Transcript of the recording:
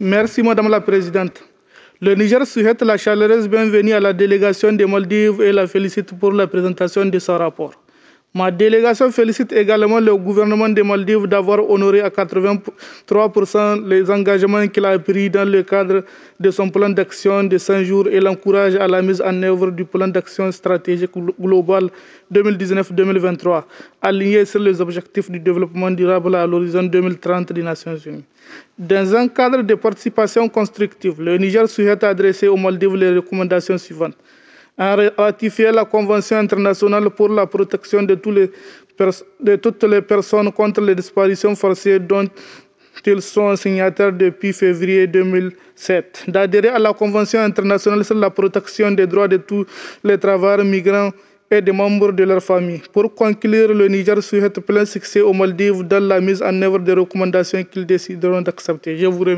Merci Madame la Présidente. Le Niger souhaite la chaleureuse bienvenue à la délégation des Maldives et la félicite pour la présentation de son rapport. Ma délégation félicite également le gouvernement des Maldives d'avoir honoré à 83% les engagements qu'il a pris dans le cadre de son plan d'action de 5 jours et l'encourage à la mise en œuvre du plan d'action stratégique global 2019-2023, aligné sur les objectifs du développement durable à l'horizon 2030 des Nations Unies. Dans un cadre de participation constructive, le Niger souhaite adresser aux Maldives les recommandations suivantes: ratifier la Convention internationale pour la protection de toutes les personnes contre les disparitions forcées dont ils sont signataires depuis février 2007, d'adhérer à la Convention internationale sur la protection des droits de tous les travailleurs migrants et des membres de leur famille. Pour conclure, le Niger souhaite plein succès aux Maldives dans la mise en œuvre des recommandations qu'ils décideront d'accepter. Je vous remercie.